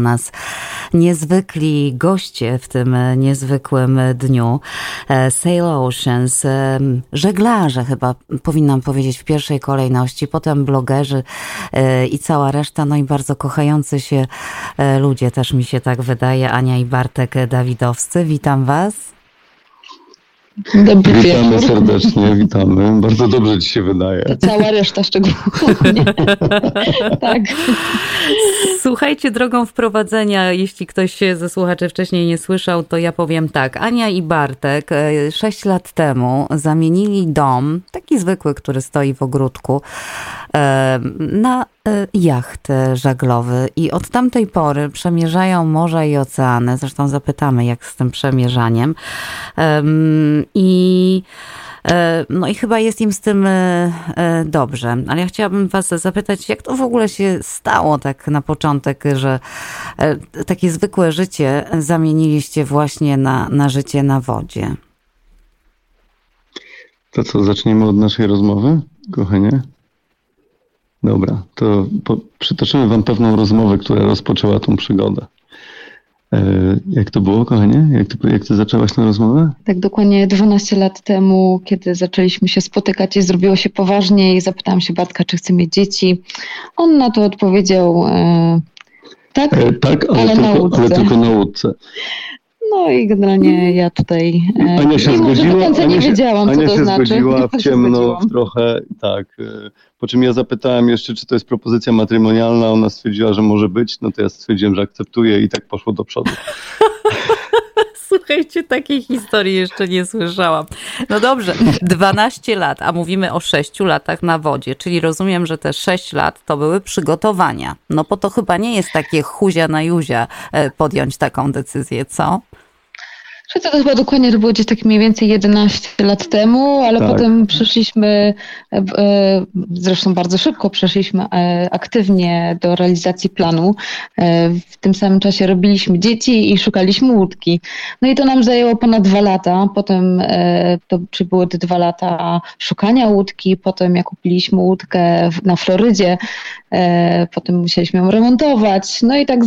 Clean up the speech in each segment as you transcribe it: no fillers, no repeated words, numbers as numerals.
nas niezwykli goście w tym niezwykłym dniu. Sail Oceans, żeglarze chyba powinnam powiedzieć w pierwszej kolejności, potem blogerzy i cała reszta, no i bardzo kochający się ludzie, też mi się tak wydaje, Ania i Bartek Dawidowscy. Witam Was. Dobry Witamy wieczór. serdecznie, witamy. Bardzo dobrze ci się wydaje. To cała reszta szczególnie. Tak. Słuchajcie, drogą wprowadzenia, jeśli ktoś ze słuchaczy wcześniej nie słyszał, to ja powiem tak. Ania i Bartek 6 lat temu zamienili dom, taki zwykły, który stoi w ogródku, na jacht żaglowy i od tamtej pory przemierzają morza i oceany. Zresztą zapytamy, jak z tym przemierzaniem. No i chyba jest im z tym dobrze. Ale ja chciałabym Was zapytać, jak to w ogóle się stało tak na początek, że takie zwykłe życie zamieniliście właśnie na życie na wodzie? To co, zaczniemy od naszej rozmowy, kochanie? Dobra, to przytoczymy Wam pewną rozmowę, która rozpoczęła tą przygodę. Jak to było, kochanie? Jak ty zaczęłaś tę rozmowę? Tak dokładnie 12 lat temu, kiedy zaczęliśmy się spotykać i zrobiło się poważniej, zapytałam się Bartka, czy chce mieć dzieci. On na to odpowiedział tak, tak, ale tylko na łódce. No i generalnie ja tutaj Ania się zgodziła. nie wiedziałam, co Ania to się znaczy. zgodziła w ciemno trochę, tak. Po czym ja zapytałem jeszcze, czy to jest propozycja matrymonialna. Ona stwierdziła, że może być. No to ja stwierdziłem, że akceptuję i tak poszło do przodu. Słuchajcie, takiej historii jeszcze nie słyszałam. No dobrze, 12 lat, a mówimy o 6 latach na wodzie, czyli rozumiem, że te 6 lat to były przygotowania. No bo to chyba nie jest takie huzia na juzia podjąć taką decyzję, co? To chyba dokładnie to było gdzieś tak mniej więcej 11 lat temu, ale tak. Potem przeszliśmy, zresztą bardzo szybko przeszliśmy aktywnie do realizacji planu. W tym samym czasie robiliśmy dzieci i szukaliśmy łódki. No i to nam zajęło ponad 2 lata. Potem czy były te 2 lata szukania łódki, potem jak kupiliśmy łódkę na Florydzie, potem musieliśmy ją remontować. No i tak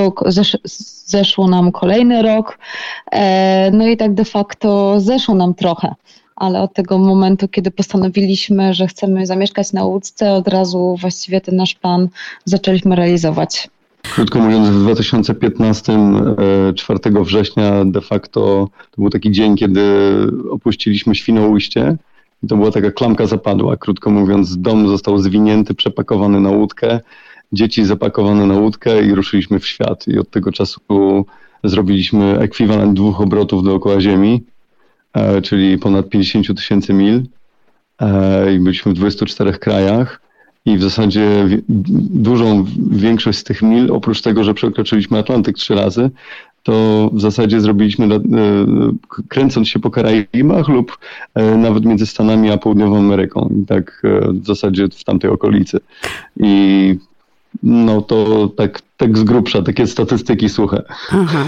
zeszło nam kolejny rok. No i tak de facto zeszło nam trochę, ale od tego momentu, kiedy postanowiliśmy, że chcemy zamieszkać na łódce, od razu właściwie ten nasz plan zaczęliśmy realizować. Krótko mówiąc, w 2015, 4 września de facto to był taki dzień, kiedy opuściliśmy Świnoujście i to była taka klamka zapadła. Krótko mówiąc, dom został zwinięty, przepakowany na łódkę, dzieci zapakowane na łódkę i ruszyliśmy w świat. I od tego czasu zrobiliśmy ekwiwalent 2 obrotów dookoła Ziemi, czyli ponad 50 000 mil i byliśmy w 24 krajach i w zasadzie dużą większość z tych mil, oprócz tego, że przekroczyliśmy Atlantyk 3 razy, to w zasadzie zrobiliśmy kręcąc się po Karaibach lub nawet między Stanami a Południową Ameryką i tak w zasadzie w tamtej okolicy. I no to tak z grubsza, takie statystyki suche. Aha.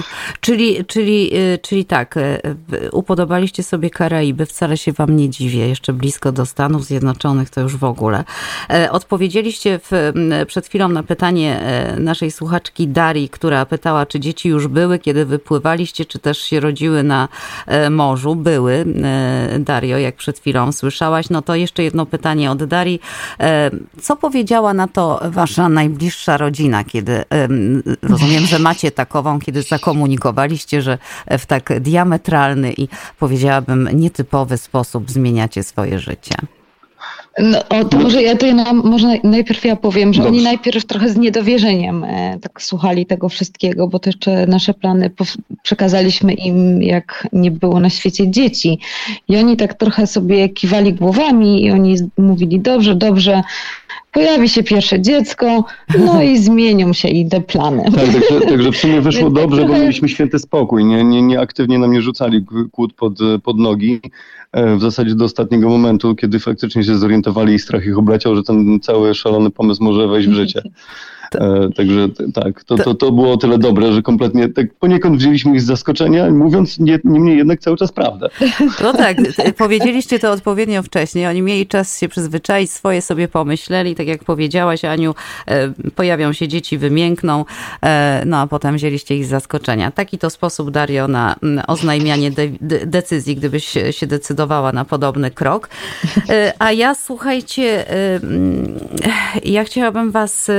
Czyli tak, upodobaliście sobie Karaiby, wcale się wam nie dziwię, jeszcze blisko do Stanów Zjednoczonych to już w ogóle. Odpowiedzieliście przed chwilą na pytanie naszej słuchaczki Darii, która pytała, czy dzieci już były, kiedy wypływaliście, czy też się rodziły na morzu. Były, Dario, jak przed chwilą słyszałaś. No to jeszcze jedno pytanie od Darii. Co powiedziała na to wasza najbliższa rodzina, kiedy rozumiem, że macie takową, kiedy zakomunikowaliście, że w tak diametralny i powiedziałabym nietypowy sposób zmieniacie swoje życie? No, to może najpierw ja powiem, że Oni najpierw trochę z niedowierzeniem tak słuchali tego wszystkiego, bo to jeszcze nasze plany przekazaliśmy im, jak nie było na świecie dzieci. I oni tak trochę sobie kiwali głowami i oni mówili, dobrze, pojawi się pierwsze dziecko, no i zmienią się i te plany. Tak, także w sumie wyszło dobrze, bo mieliśmy święty spokój. Nie aktywnie nam nie rzucali kłód pod nogi. w zasadzie do ostatniego momentu, kiedy faktycznie się zorientowali i strach ich obleciał, że ten cały szalony pomysł może wejść w życie. Także tak, to było o tyle dobre, że kompletnie tak poniekąd wzięliśmy ich z zaskoczenia, mówiąc niemniej jednak cały czas prawdę. No tak, powiedzieliście to odpowiednio wcześniej. Oni mieli czas się przyzwyczaić, swoje sobie pomyśleli. Tak jak powiedziałaś, Aniu, pojawią się dzieci, wymiękną, no a potem wzięliście ich z zaskoczenia. Taki to sposób, Dario, na oznajmianie decyzji, gdybyś się decydowała na podobny krok. A ja, słuchajcie, ja chciałabym was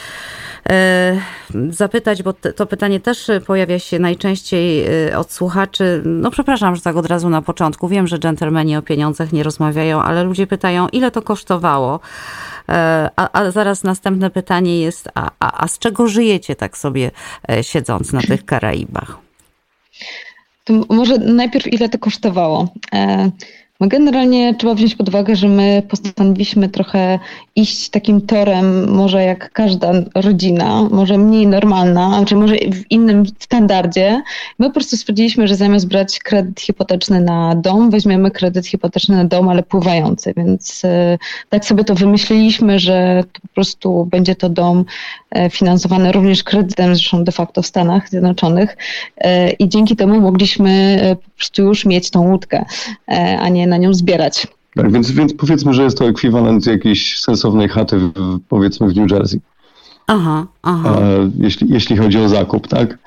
zapytać, bo to pytanie też pojawia się najczęściej od słuchaczy. No przepraszam, że tak od razu na początku. Wiem, że dżentelmeni o pieniądzach nie rozmawiają, ale ludzie pytają, ile to kosztowało? A zaraz następne pytanie jest, a z czego żyjecie tak sobie siedząc na tych Karaibach? To może najpierw ile to kosztowało? No generalnie trzeba wziąć pod uwagę, że my postanowiliśmy trochę iść takim torem, może jak każda rodzina, może mniej normalna, znaczy może w innym standardzie. My po prostu stwierdziliśmy, że zamiast brać kredyt hipoteczny na dom, weźmiemy kredyt hipoteczny na dom, ale pływający, więc tak sobie to wymyśliliśmy, że to po prostu będzie to dom finansowany również kredytem, zresztą de facto w Stanach Zjednoczonych i dzięki temu mogliśmy po prostu już mieć tą łódkę, a nie na nią zbierać. Tak, więc powiedzmy, że jest to ekwiwalent jakiejś sensownej chaty powiedzmy w New Jersey. Aha. Jeśli chodzi o zakup, tak?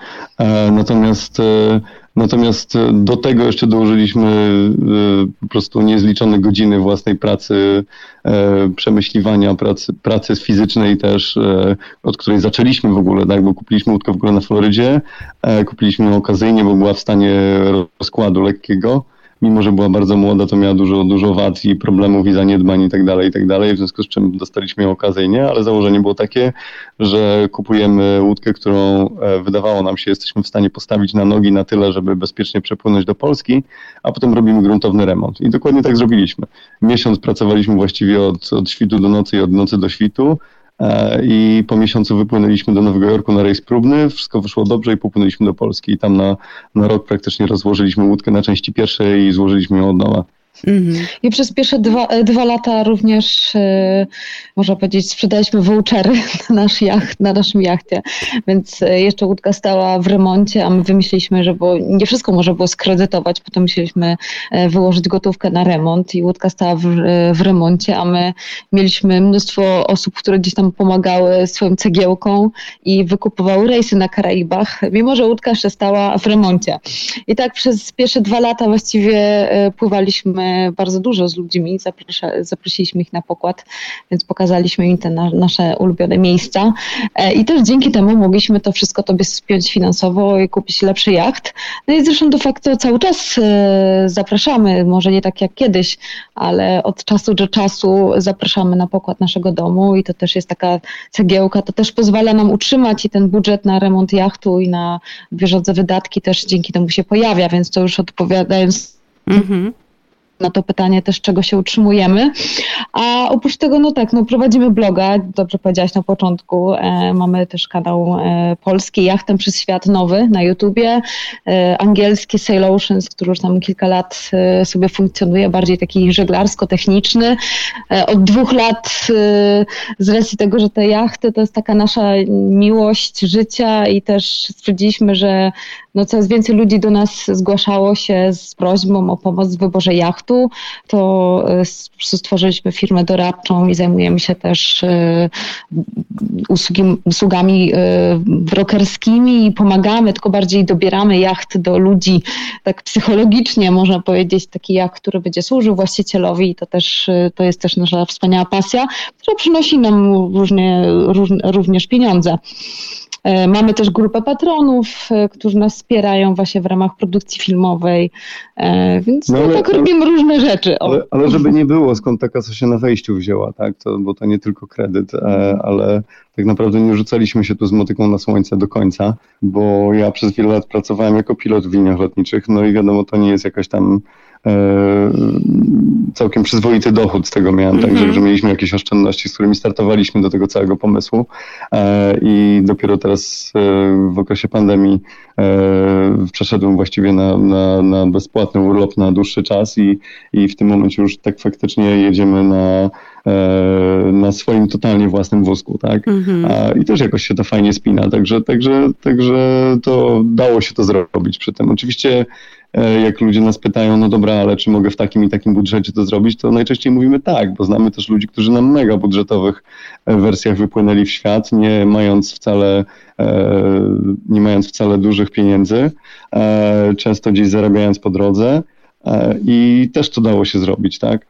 Natomiast do tego jeszcze dołożyliśmy po prostu niezliczone godziny własnej pracy, przemyśliwania, pracy fizycznej też, od której zaczęliśmy w ogóle, tak? Bo kupiliśmy łódkę w ogóle na Florydzie, kupiliśmy ją okazyjnie, bo była w stanie rozkładu lekkiego. Mimo że była bardzo młoda, to miała dużo wad i problemów i zaniedbań i tak dalej, w związku z czym dostaliśmy ją okazyjnie, ale założenie było takie, że kupujemy łódkę, którą wydawało nam się, jesteśmy w stanie postawić na nogi na tyle, żeby bezpiecznie przepłynąć do Polski, a potem robimy gruntowny remont. I dokładnie tak zrobiliśmy. Miesiąc pracowaliśmy właściwie od świtu do nocy i od nocy do świtu, i po miesiącu wypłynęliśmy do Nowego Jorku na rejs próbny, wszystko wyszło dobrze i popłynęliśmy do Polski i tam na rok praktycznie rozłożyliśmy łódkę na części pierwsze i złożyliśmy ją od nowa. I przez pierwsze dwa lata również, można powiedzieć, sprzedaliśmy vouchery na naszym jachcie, więc jeszcze łódka stała w remoncie, a my wymyśliliśmy, że bo nie wszystko można było skredytować, potem musieliśmy wyłożyć gotówkę na remont i łódka stała w remoncie, a my mieliśmy mnóstwo osób, które gdzieś tam pomagały swoją cegiełką i wykupowały rejsy na Karaibach, mimo że łódka jeszcze stała w remoncie. I tak przez pierwsze 2 lata właściwie pływaliśmy bardzo dużo z ludźmi, zaprosiliśmy ich na pokład, więc pokazaliśmy im te nasze ulubione miejsca i też dzięki temu mogliśmy to wszystko sobie spiąć finansowo i kupić lepszy jacht. No i zresztą de facto cały czas zapraszamy, może nie tak jak kiedyś, ale od czasu do czasu zapraszamy na pokład naszego domu i to też jest taka cegiełka, to też pozwala nam utrzymać i ten budżet na remont jachtu i na bieżące wydatki też dzięki temu się pojawia, więc to już odpowiadając na to pytanie też, czego się utrzymujemy. A oprócz tego, prowadzimy bloga, dobrze powiedziałaś na początku, mamy też kanał polski Jachtem przez Świat nowy na YouTubie, angielski Sail Oceans, który już tam kilka lat sobie funkcjonuje, bardziej taki żeglarsko-techniczny. Od 2 lat z racji tego, że te jachty to jest taka nasza miłość życia i też stwierdziliśmy, że coraz więcej ludzi do nas zgłaszało się z prośbą o pomoc w wyborze jachtu, to stworzyliśmy firmę doradczą i zajmujemy się też usługami brokerskimi i pomagamy, tylko bardziej dobieramy jacht do ludzi tak psychologicznie, można powiedzieć, taki jacht, który będzie służył właścicielowi i to jest też nasza wspaniała pasja, która przynosi nam również pieniądze. Mamy też grupę patronów, którzy nas wspierają właśnie w ramach produkcji filmowej, więc robimy różne rzeczy. Ale żeby nie było, skąd ta kasa się na wejściu wzięła, tak? Bo to nie tylko kredyt, ale tak naprawdę nie rzucaliśmy się tu z motyką na słońce do końca, bo ja przez wiele lat pracowałem jako pilot w liniach lotniczych, no i wiadomo, to nie jest jakaś tam całkiem przyzwoity dochód z tego miałem, także że mieliśmy jakieś oszczędności, z którymi startowaliśmy do tego całego pomysłu i dopiero teraz w okresie pandemii przeszedłem właściwie na bezpłatny urlop na dłuższy czas i w tym momencie już tak faktycznie jedziemy na swoim totalnie własnym wózku, tak? I też jakoś się to fajnie spina, także to dało się to zrobić przy tym. Oczywiście jak ludzie nas pytają, no dobra, ale czy mogę w takim i takim budżecie to zrobić, to najczęściej mówimy tak, bo znamy też ludzi, którzy na mega budżetowych wersjach wypłynęli w świat, nie mając wcale dużych pieniędzy, często gdzieś zarabiając po drodze i też to dało się zrobić, tak?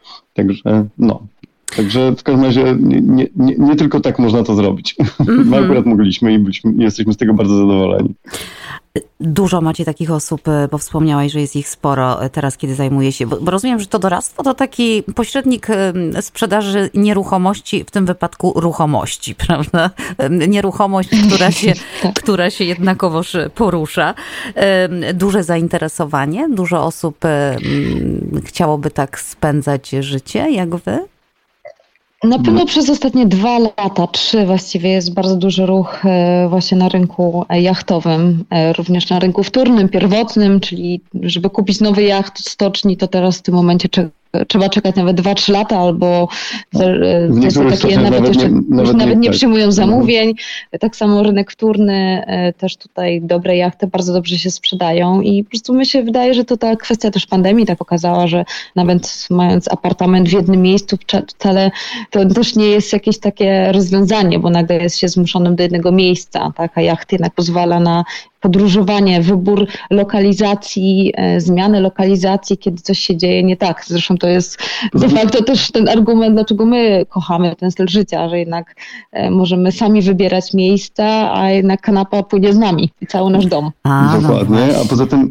Także w każdym razie nie tylko tak można to zrobić. My akurat mogliśmy i jesteśmy z tego bardzo zadowoleni. Dużo macie takich osób, bo wspomniałaś, że jest ich sporo teraz, kiedy zajmuje się, bo rozumiem, że to doradztwo to taki pośrednik sprzedaży nieruchomości, w tym wypadku ruchomości, prawda? Nieruchomość, która się jednakowoż porusza. Duże zainteresowanie, dużo osób chciałoby tak spędzać życie, jak wy? Na pewno przez ostatnie 2 lata, 3 właściwie jest bardzo duży ruch właśnie na rynku jachtowym, również na rynku wtórnym, pierwotnym, czyli żeby kupić nowy jacht w stoczni, to teraz w tym momencie trzeba czekać nawet 2-3 lata, albo takie nawet nie przyjmują zamówień. Tak samo rynek wtórny, też tutaj dobre jachty bardzo dobrze się sprzedają i po prostu mi się wydaje, że to ta kwestia też pandemii tak pokazała, że nawet mając apartament w jednym miejscu wcale to też nie jest jakieś takie rozwiązanie, bo nagle jest się zmuszonym do jednego miejsca, tak? A jacht jednak pozwala na podróżowanie, wybór lokalizacji, zmiany lokalizacji, kiedy coś się dzieje nie tak. Zresztą to jest de facto też ten argument, dlaczego my kochamy ten styl życia, że jednak możemy sami wybierać miejsca, a jednak kanapa płynie z nami i cały nasz dom. Dokładnie, a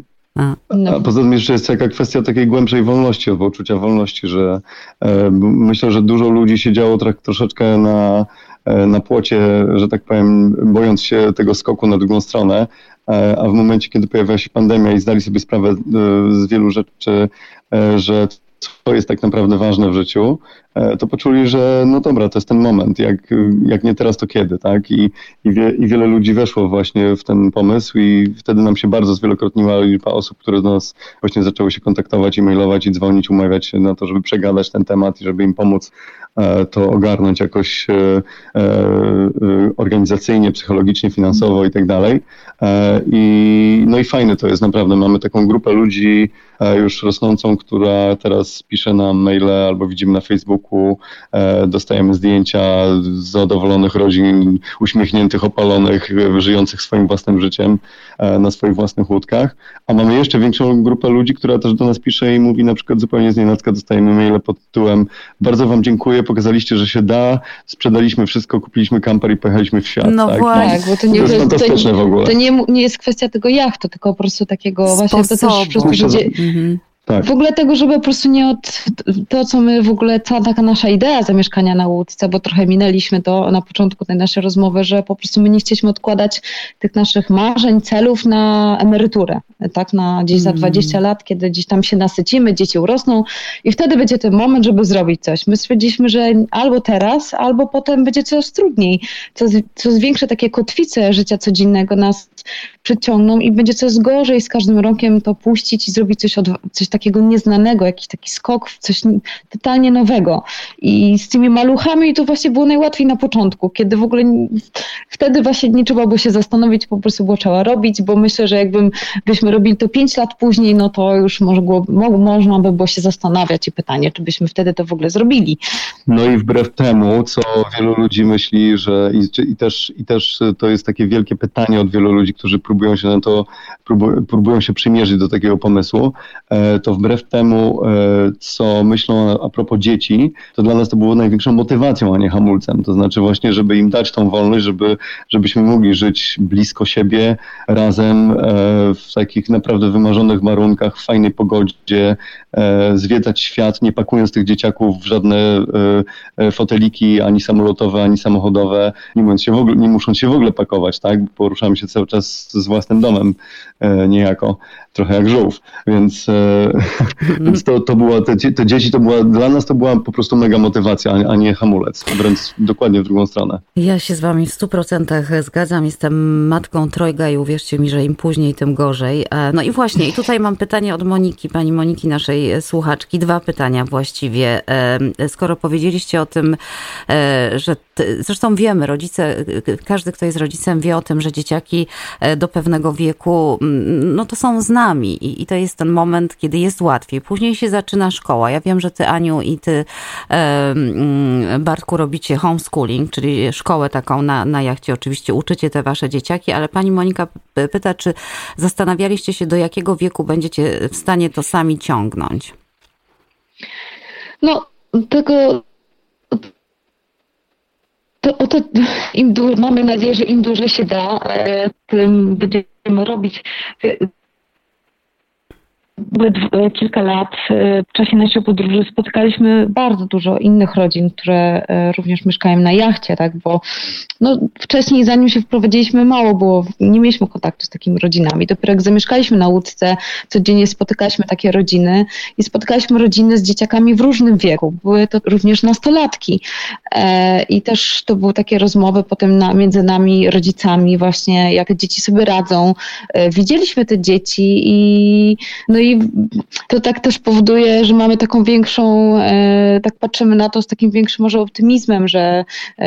poza tym jeszcze jest taka kwestia takiej głębszej wolności, albo uczucia wolności, że myślę, że dużo ludzi siedziało troszeczkę na płocie, że tak powiem, bojąc się tego skoku na drugą stronę, a w momencie, kiedy pojawiła się pandemia i zdali sobie sprawę z wielu rzeczy, że co jest tak naprawdę ważne w życiu, to poczuli, że no dobra, to jest ten moment, jak nie teraz, to kiedy, tak? I wiele ludzi weszło właśnie w ten pomysł i wtedy nam się bardzo zwielokrotniła liczba osób, które do nas właśnie zaczęły się kontaktować, e-mailować i dzwonić, umawiać się na to, żeby przegadać ten temat i żeby im pomóc to ogarnąć jakoś organizacyjnie, psychologicznie, finansowo i tak dalej. No i fajne to jest naprawdę. Mamy taką grupę ludzi już rosnącą, która teraz pisze nam maile albo widzimy na Facebooku, dostajemy zdjęcia zadowolonych rodzin, uśmiechniętych, opalonych, żyjących swoim własnym życiem na swoich własnych łódkach. A mamy jeszcze większą grupę ludzi, która też do nas pisze i mówi na przykład zupełnie znienacka, dostajemy maile pod tytułem: bardzo wam dziękuję, pokazaliście, że się da, sprzedaliśmy wszystko, kupiliśmy kamper i pojechaliśmy w świat. No tak? właśnie. Tak, bo to jest fantastyczne w ogóle. To nie jest kwestia tego jachtu, tylko po prostu takiego sposobu. właśnie to też przez Tak. W ogóle tego, żeby po prostu to, co my w ogóle, cała taka nasza idea zamieszkania na łódce, bo trochę minęliśmy to na początku tej naszej rozmowy, że po prostu my nie chcieliśmy odkładać tych naszych marzeń, celów na emeryturę, tak, na gdzieś za 20 lat, kiedy gdzieś tam się nasycimy, dzieci urosną i wtedy będzie ten moment, żeby zrobić coś. My stwierdziliśmy, że albo teraz, albo potem będzie coraz trudniej, coraz większe takie kotwice życia codziennego nas przyciągną i będzie coraz gorzej z każdym rokiem to puścić i zrobić coś takiego nieznanego, jakiś taki skok w coś totalnie nowego. I z tymi maluchami to właśnie było najłatwiej na początku, kiedy w ogóle wtedy właśnie nie trzeba było się zastanowić, po prostu było trzeba robić, bo myślę, że byśmy robili to 5 lat później, no to już można by było się zastanawiać i pytanie, czy byśmy wtedy to w ogóle zrobili. No i wbrew temu, co wielu ludzi myśli, że i też to jest takie wielkie pytanie od wielu ludzi, którzy próbują się przymierzyć do takiego pomysłu, to wbrew temu, co myślą a propos dzieci, to dla nas to było największą motywacją, a nie hamulcem. To znaczy właśnie, żeby im dać tą wolność, żebyśmy mogli żyć blisko siebie, razem, w takich naprawdę wymarzonych warunkach, w fajnej pogodzie, zwiedzać świat, nie pakując tych dzieciaków w żadne foteliki, ani samolotowe, ani samochodowe, nie musząc się w ogóle pakować, tak? Poruszamy się cały czas z własnym domem niejako, trochę jak żółw, więc to była, te dzieci dla nas to była po prostu mega motywacja, a nie hamulec, wręcz dokładnie w drugą stronę. Ja się z wami w 100% zgadzam, jestem matką trojga i uwierzcie mi, że im później, tym gorzej. No i właśnie, i tutaj mam pytanie od Moniki, pani Moniki, naszej słuchaczki, 2 pytania właściwie. Skoro powiedzieliście o tym, że zresztą wiemy, rodzice, każdy, kto jest rodzicem, wie o tym, że dzieciaki do pewnego wieku, no to są z nami i to jest ten moment, kiedy jest łatwiej. Później się zaczyna szkoła. Ja wiem, że ty, Aniu, i ty, Bartku, robicie homeschooling, czyli szkołę taką na jachcie. Oczywiście uczycie te wasze dzieciaki, ale pani Monika pyta, czy zastanawialiście się, do jakiego wieku będziecie w stanie to sami ciągnąć? No, tego... Mamy nadzieję, że im dłużej się da, tym będziemy robić. Kilka lat w czasie naszej podróży spotykaliśmy bardzo dużo innych rodzin, które również mieszkają na jachcie, tak, bo no, wcześniej, zanim się wprowadziliśmy, nie mieliśmy kontaktu z takimi rodzinami. Dopiero jak zamieszkaliśmy na łódce, codziennie spotykaliśmy takie rodziny i spotykaliśmy rodziny z dzieciakami w różnym wieku. Były to również nastolatki i też to były takie rozmowy potem między nami, rodzicami, właśnie jak te dzieci sobie radzą. Widzieliśmy te dzieci i to tak też powoduje, że mamy taką większą, tak patrzymy na to z takim większym może optymizmem, że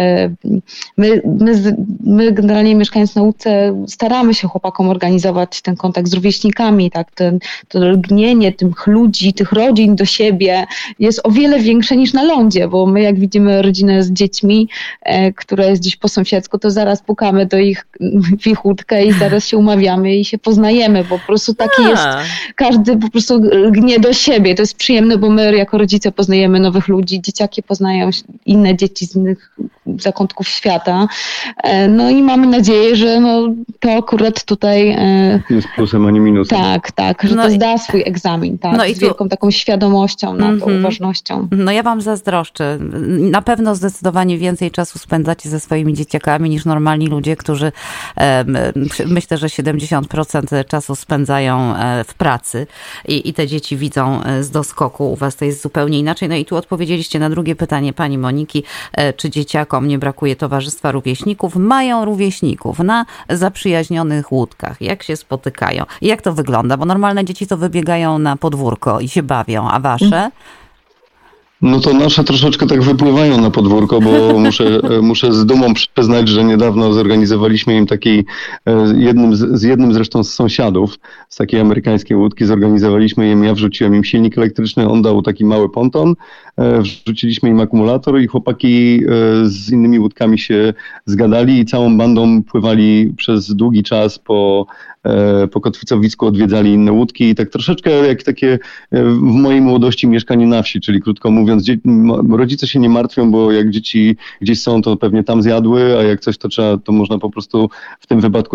my generalnie mieszkając na łódce staramy się chłopakom organizować ten kontakt z rówieśnikami, tak, to lgnienie tych ludzi, tych rodzin do siebie jest o wiele większe niż na lądzie, bo my jak widzimy rodzinę z dziećmi, która jest gdzieś po sąsiedzku, to zaraz pukamy do w ich łódkę i zaraz się umawiamy i się poznajemy, bo po prostu taki jest, każdy po prostu lgnie do siebie. To jest przyjemne, bo my jako rodzice poznajemy nowych ludzi, dzieciaki poznają inne dzieci z innych zakątków świata. No i mamy nadzieję, że to akurat tutaj jest plusem, a nie minusem. Tak, że to zda swój egzamin, tak, no i z wielką taką świadomością na to, uważnością. No ja wam zazdroszczę. Na pewno zdecydowanie więcej czasu spędzacie ze swoimi dzieciakami niż normalni ludzie, którzy myślę, że 70% czasu spędzają w pracy i te dzieci widzą z doskoku. U was to jest zupełnie inaczej. No i tu odpowiedzieliście na drugie pytanie pani Moniki, czy dzieciakom nie brakuje towarzystwa rówieśników? Mają rówieśników na zaprzyjaźnionych łódkach. Jak się spotykają? I jak to wygląda? Bo normalne dzieci to wybiegają na podwórko i się bawią, a wasze? No to nasze troszeczkę tak wypływają na podwórko, bo muszę z dumą przyznać, że niedawno zorganizowaliśmy im takiej, jednym zresztą z sąsiadów z takiej amerykańskiej łódki, ja wrzuciłem im silnik elektryczny, on dał taki mały ponton, wrzuciliśmy im akumulator i chłopaki z innymi łódkami się zgadali i całą bandą pływali przez długi czas po kotwicowisku, odwiedzali inne łódki i tak troszeczkę jak takie w mojej młodości mieszkanie na wsi, czyli krótko mówiąc, rodzice się nie martwią, bo jak dzieci gdzieś są, to pewnie tam zjadły, a jak coś to można po prostu w tym wypadku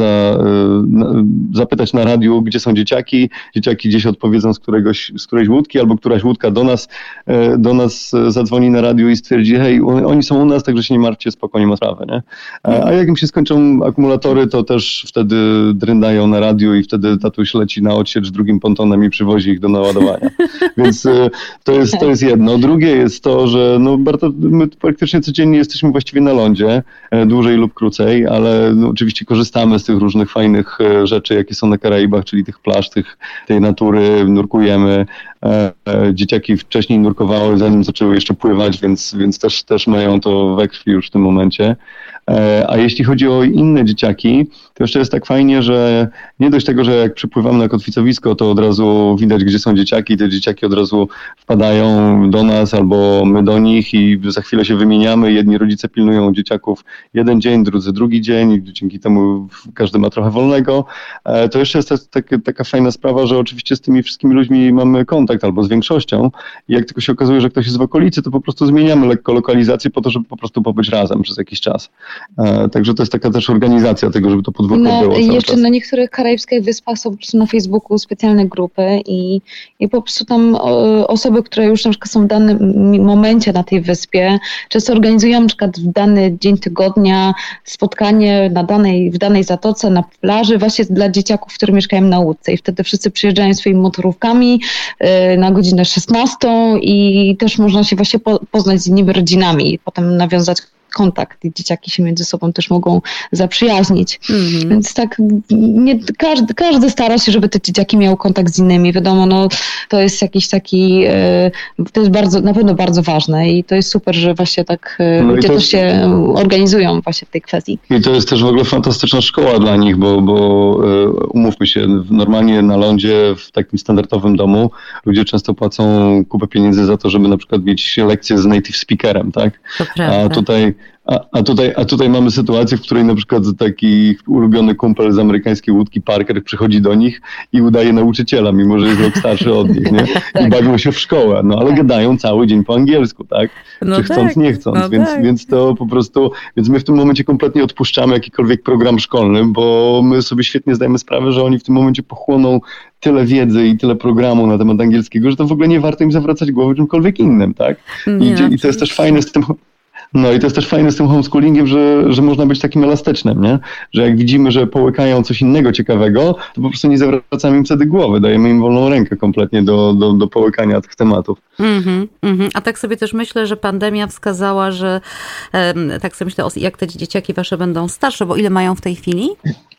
zapytać na radiu, gdzie są dzieciaki gdzieś odpowiedzą z którejś łódki, albo któraś łódka do nas zadzwoni na radiu i stwierdzi, hej, oni są u nas, także się nie martwcie, spokojnie, ma sprawę, nie? A jak im się skończą akumulatory, to też wtedy dryndają na radiu i wtedy tatuś leci na odsiecz drugim pontonem i przywozi ich do naładowania. Więc to jest jedno. Drugie jest to, że my praktycznie codziennie jesteśmy właściwie na lądzie, dłużej lub krócej, ale oczywiście korzystamy z tych różnych fajnych rzeczy, jakie są na Karaibach, czyli tych plaż, tej natury, nurkujemy. Dzieciaki wcześniej nurkowały, zanim zaczęły jeszcze pływać, więc też mają to we krwi już w tym momencie. A jeśli chodzi o inne dzieciaki, to jeszcze jest tak fajnie, że nie dość tego, że jak przypływamy na kotwicowisko, to od razu widać, gdzie są dzieciaki i te dzieciaki od razu wpadają do nas albo my do nich i za chwilę się wymieniamy. Jedni rodzice pilnują dzieciaków jeden dzień, drudzy drugi dzień i dzięki temu każdy ma trochę wolnego. To jeszcze jest taka fajna sprawa, że oczywiście z tymi wszystkimi ludźmi mamy kontakt albo z większością i jak tylko się okazuje, że ktoś jest w okolicy, to po prostu zmieniamy lekko lokalizację po to, żeby po prostu pobyć razem przez jakiś czas. Także to jest taka też organizacja tego, żeby to podwórko było cały jeszcze czas. na niektórych karaibskich wyspach są po prostu na Facebooku specjalne grupy i po prostu tam osoby, które już na przykład są w danym momencie na tej wyspie, często organizują na przykład w dany dzień tygodnia spotkanie w danej zatoce, na plaży właśnie dla dzieciaków, które mieszkają na łódce i wtedy wszyscy przyjeżdżają swoimi motorówkami na godzinę 16 i też można się właśnie poznać z innymi rodzinami i potem nawiązać kontakt i dzieciaki się między sobą też mogą zaprzyjaźnić. Więc tak każdy stara się, żeby te dzieciaki miały kontakt z innymi. Wiadomo, to jest jakiś taki, to jest na pewno bardzo ważne i to jest super, że właśnie tak ludzie też się organizują właśnie w tej kwestii. I to jest też w ogóle fantastyczna szkoła dla nich, bo umówmy się, normalnie na lądzie w takim standardowym domu ludzie często płacą kupę pieniędzy za to, żeby na przykład mieć lekcję z native speakerem, tak? A tutaj mamy sytuację, w której na przykład taki ulubiony kumpel z amerykańskiej łódki, Parker, przychodzi do nich i udaje nauczyciela, mimo że jest rok starszy od nich, nie? I bawią się w szkołę, ale gadają cały dzień po angielsku, tak? Czy chcąc, nie chcąc, więc to po prostu, więc my w tym momencie kompletnie odpuszczamy jakikolwiek program szkolny, bo my sobie świetnie zdajemy sprawę, że oni w tym momencie pochłoną tyle wiedzy i tyle programu na temat angielskiego, że to w ogóle nie warto im zawracać głowy czymkolwiek innym, tak? I to jest też fajne z tym. No i to jest też fajne z tym homeschoolingiem, że można być takim elastycznym, nie? Że jak widzimy, że połykają coś innego ciekawego, to po prostu nie zawracamy im wtedy głowy, dajemy im wolną rękę kompletnie do połykania tych tematów. A tak sobie też myślę, że pandemia wskazała, że tak sobie myślę, jak te dzieciaki wasze będą starsze, bo ile mają w tej chwili?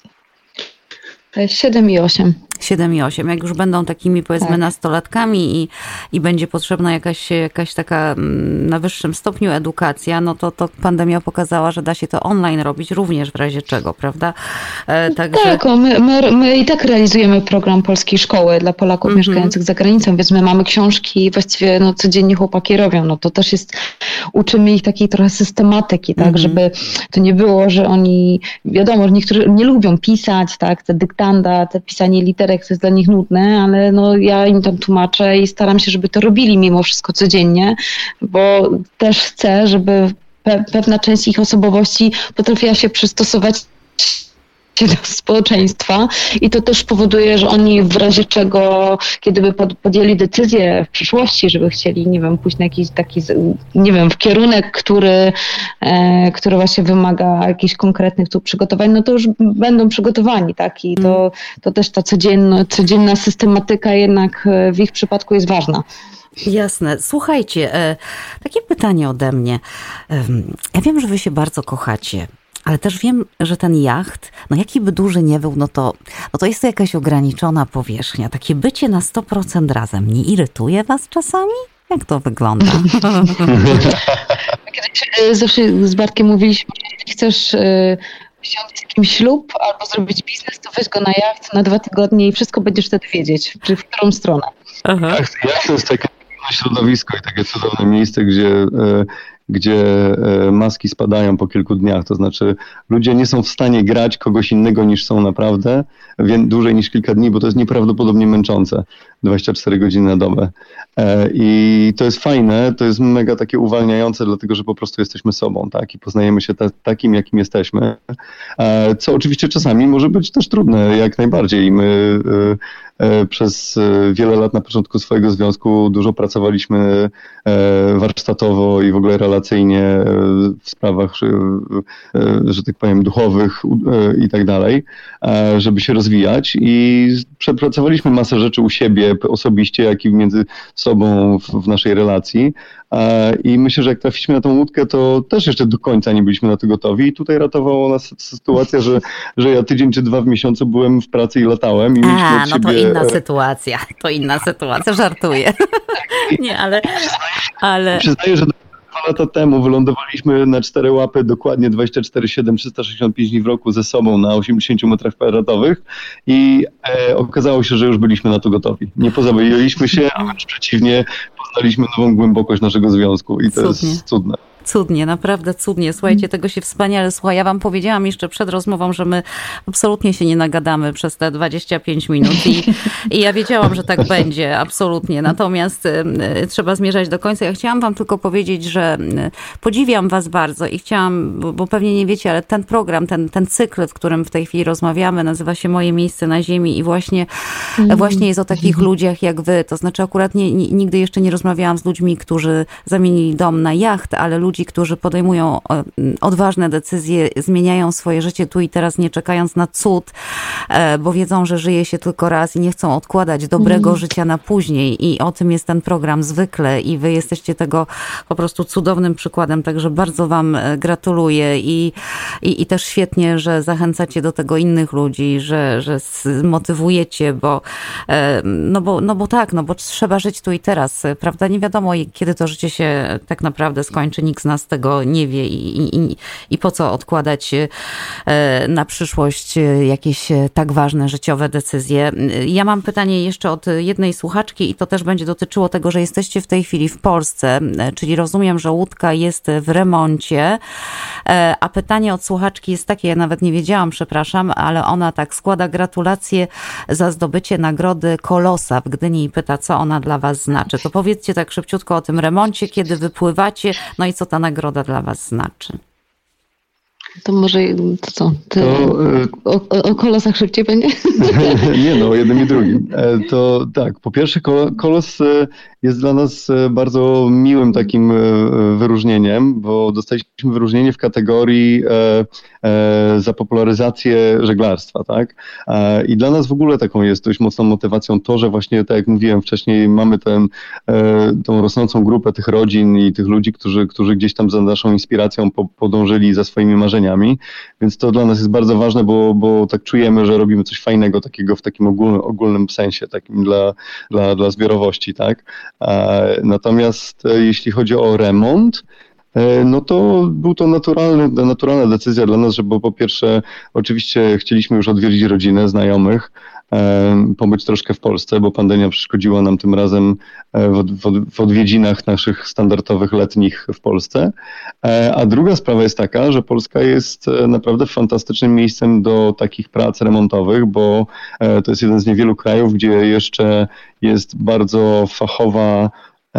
7 i 8. 7 i 8. Jak już będą takimi, powiedzmy, nastolatkami i będzie potrzebna jakaś taka na wyższym stopniu edukacja, no to pandemia pokazała, że da się to online robić również w razie czego, prawda? Także... Tak, my i tak realizujemy program Polskiej Szkoły dla Polaków mieszkających za granicą, więc my mamy książki i właściwie codziennie chłopaki robią. To też jest, uczymy ich takiej trochę systematyki, tak, żeby to nie było, że oni, wiadomo, że niektórzy nie lubią pisać, tak, te dyktanda, te pisanie literek to jest dla nich nudne, ale ja im tam tłumaczę i staram się, żeby to robili mimo wszystko codziennie, bo też chcę, żeby pewna część ich osobowości potrafiła się przystosować do społeczeństwa i to też powoduje, że oni w razie czego, kiedy by podjęli decyzję w przyszłości, żeby chcieli, nie wiem, pójść na jakiś taki, nie wiem, w kierunek, który właśnie wymaga jakichś konkretnych tu przygotowań, no to już będą przygotowani, tak? I to też ta codzienna systematyka jednak w ich przypadku jest ważna. Jasne. Słuchajcie, takie pytanie ode mnie. Ja wiem, że wy się bardzo kochacie. Ale też wiem, że ten jacht, jaki by duży nie był, to jest to jakaś ograniczona powierzchnia. Takie bycie na 100% razem nie irytuje was czasami? Jak to wygląda? Zawsze z Bartkiem mówiliśmy, że jeśli chcesz wziąć z kimś ślub albo zrobić biznes, to weź go na jacht na 2 tygodnie i wszystko będziesz wtedy wiedzieć, czy w którą stronę. Jacht to jest takie środowisko i takie cudowne miejsce, gdzie maski spadają po kilku dniach, to znaczy ludzie nie są w stanie grać kogoś innego niż są naprawdę dłużej niż kilka dni, bo to jest nieprawdopodobnie męczące, 24 godziny na dobę. I to jest fajne, to jest mega takie uwalniające, dlatego że po prostu jesteśmy sobą, tak? I poznajemy się takim, jakim jesteśmy, co oczywiście czasami może być też trudne, jak najbardziej. I my przez wiele lat na początku swojego związku dużo pracowaliśmy warsztatowo i w ogóle relacyjnie w sprawach, że tak powiem, duchowych i tak dalej, żeby się rozwijać i przepracowaliśmy masę rzeczy u siebie osobiście, jak i między sobą w naszej relacji i myślę, że jak trafiliśmy na tą łódkę, to też jeszcze do końca nie byliśmy na to gotowi i tutaj ratowała nas sytuacja, że ja tydzień czy 2 w miesiącu byłem w pracy i latałem i mieliśmy od siebie... to inna sytuacja, żartuję. Nie, ale... Przyznaję, że lata temu wylądowaliśmy na 4 łapy dokładnie 24/7, 365 dni w roku ze sobą na 80 metrach kwadratowych i okazało się, że już byliśmy na to gotowi. Nie pozabawiliśmy się, a wręcz przeciwnie, poznaliśmy nową głębokość naszego związku i to jest cudne. Cudnie, naprawdę cudnie. Słuchajcie, tego się wspaniale słucha. Ja wam powiedziałam jeszcze przed rozmową, że my absolutnie się nie nagadamy przez te 25 minut i ja wiedziałam, że tak będzie, absolutnie. Natomiast trzeba zmierzać do końca. Ja chciałam wam tylko powiedzieć, że podziwiam was bardzo i chciałam, bo pewnie nie wiecie, ale ten program, ten cykl, w którym w tej chwili rozmawiamy, nazywa się Moje miejsce na ziemi i właśnie jest o takich ludziach jak wy. To znaczy akurat nigdy jeszcze nie rozmawiałam z ludźmi, którzy zamienili dom na jacht, ale ludzi, którzy podejmują odważne decyzje, zmieniają swoje życie tu i teraz, nie czekając na cud, bo wiedzą, że żyje się tylko raz i nie chcą odkładać dobrego życia na później. I o tym jest ten program zwykle i wy jesteście tego po prostu cudownym przykładem, także bardzo wam gratuluję i też świetnie, że zachęcacie do tego innych ludzi, że motywujecie, bo trzeba żyć tu i teraz, prawda? Nie wiadomo, kiedy to życie się tak naprawdę skończy, nikt z nas tego nie wie i po co odkładać na przyszłość jakieś tak ważne życiowe decyzje. Ja mam pytanie jeszcze od jednej słuchaczki i to też będzie dotyczyło tego, że jesteście w tej chwili w Polsce, czyli rozumiem, że łódka jest w remoncie, a pytanie od słuchaczki jest takie, ja nawet nie wiedziałam, przepraszam, ale ona tak składa gratulacje za zdobycie nagrody Kolosa w Gdyni i pyta, co ona dla was znaczy. To powiedzcie tak szybciutko o tym remoncie, kiedy wypływacie, no i co ta nagroda dla was znaczy. To może to co? O kolosach szybciej będzie? Nie no, o jednym i drugim. To tak, po pierwsze Kolos jest dla nas bardzo miłym takim wyróżnieniem, bo dostaliśmy wyróżnienie w kategorii za popularyzację żeglarstwa, tak? I dla nas w ogóle taką jest dość mocną motywacją to, że właśnie tak jak mówiłem wcześniej, mamy tą rosnącą grupę tych rodzin i tych ludzi, którzy gdzieś tam za naszą inspiracją podążyli za swoimi marzeniami, więc to dla nas jest bardzo ważne, bo tak czujemy, że robimy coś fajnego takiego w takim ogólnym sensie, takim dla zbiorowości, tak? Natomiast jeśli chodzi o remont, no to był to naturalna decyzja dla nas, żeby po pierwsze oczywiście chcieliśmy już odwiedzić rodzinę, znajomych, pobyć troszkę w Polsce, bo pandemia przeszkodziła nam tym razem w odwiedzinach naszych standardowych letnich w Polsce. A druga sprawa jest taka, że Polska jest naprawdę fantastycznym miejscem do takich prac remontowych, bo to jest jeden z niewielu krajów, gdzie jeszcze jest bardzo fachowa,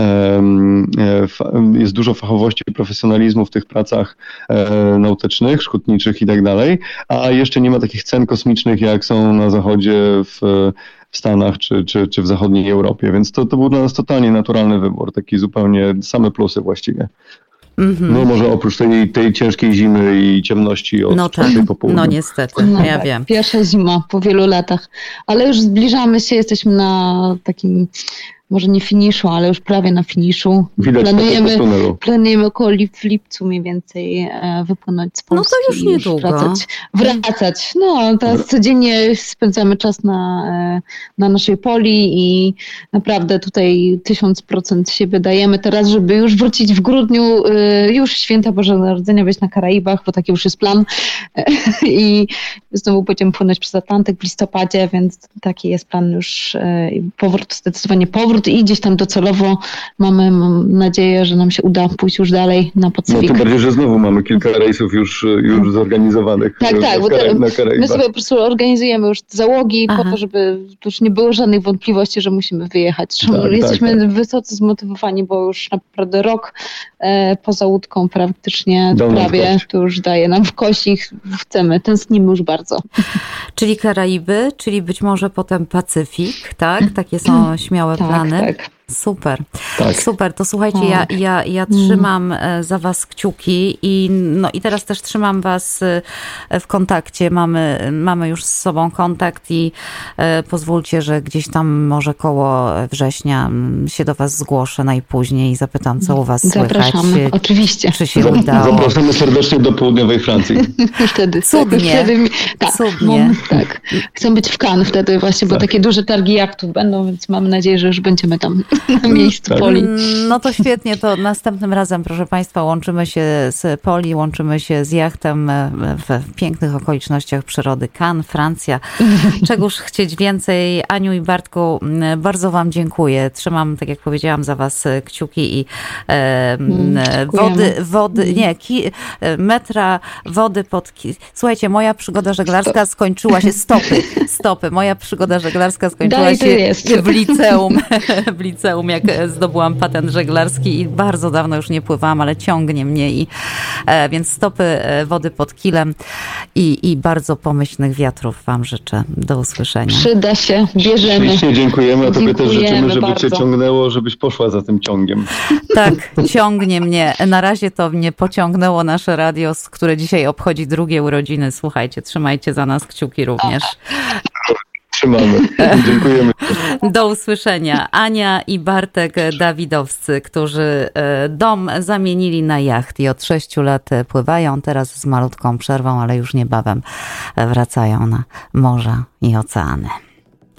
jest dużo fachowości i profesjonalizmu w tych pracach nautycznych, szkutniczych i tak dalej, a jeszcze nie ma takich cen kosmicznych, jak są na zachodzie w Stanach czy w zachodniej Europie, więc to był dla nas totalnie naturalny wybór, taki zupełnie same plusy właściwie. No może oprócz tej ciężkiej zimy i ciemności od czwartej po południu. No niestety, ja wiem. Pierwsza zima po wielu latach, ale już zbliżamy się, jesteśmy na takim, może nie finiszu, ale już prawie na finiszu. Widać planujemy około lipcu mniej więcej wypłynąć z Polski. No to już niedługo. Wracać. No, teraz codziennie spędzamy czas na naszej poli i naprawdę tutaj 1000% siebie dajemy teraz, żeby już wrócić w grudniu, już święta Bożego Narodzenia, być na Karaibach, bo taki już jest plan. I znowu będziemy płynąć przez Atlantyk w listopadzie, więc taki jest plan już. Zdecydowanie powrót i gdzieś tam docelowo mam nadzieję, że nam się uda pójść już dalej na Pacyfik. No tym bardziej, że znowu mamy kilka rejsów już zorganizowanych. Tak, bo my sobie po prostu organizujemy już załogi po to, żeby już nie było żadnych wątpliwości, że musimy wyjechać. Jesteśmy wysoce zmotywowani, bo już naprawdę rok poza łódką praktycznie prawie to już daje nam w kości. Tęsknimy już bardzo. Czyli Karaiby, czyli być może potem Pacyfik, tak? Takie są śmiałe plany. Tak. Super. Super. To słuchajcie, ja trzymam za was kciuki i teraz też trzymam was w kontakcie. Mamy już z sobą kontakt i pozwólcie, że gdzieś tam może koło września się do was zgłoszę najpóźniej i zapytam, co u was słychać. Zapraszamy, oczywiście. Czy się udało. Zapraszamy serdecznie do południowej Francji. Wtedy. Cudnie. Cudnie. Tak. Chcę być w Cannes wtedy właśnie, bo takie duże targi jachtów będą, więc mam nadzieję, że już będziemy tam. na miejscu Poli. No to świetnie, to następnym razem, proszę Państwa, łączymy się z Poli, łączymy się z jachtem w pięknych okolicznościach przyrody Cannes, Francja. Czegoż chcieć więcej. Aniu i Bartku, bardzo Wam dziękuję. Trzymam, tak jak powiedziałam, za Was kciuki i metra wody Słuchajcie, moja przygoda żeglarska skończyła się, stopy. Moja przygoda żeglarska skończyła się w liceum, jak zdobyłam patent żeglarski i bardzo dawno już nie pływałam, ale ciągnie mnie więc stopy wody pod kilem i bardzo pomyślnych wiatrów Wam życzę. Do usłyszenia. Przyda się, bierzemy. Ślicznie dziękujemy, a Tobie też życzymy, żeby bardzo. Cię ciągnęło, żebyś poszła za tym ciągiem. Tak, ciągnie mnie. Na razie to mnie pociągnęło nasze radio, które dzisiaj obchodzi 2. urodziny. Słuchajcie, trzymajcie za nas kciuki również. Trzymamy. Dziękujemy. Do usłyszenia. Ania i Bartek Dawidowscy, którzy dom zamienili na jacht i od 6 lat pływają, teraz z malutką przerwą, ale już niebawem wracają na morza i oceany.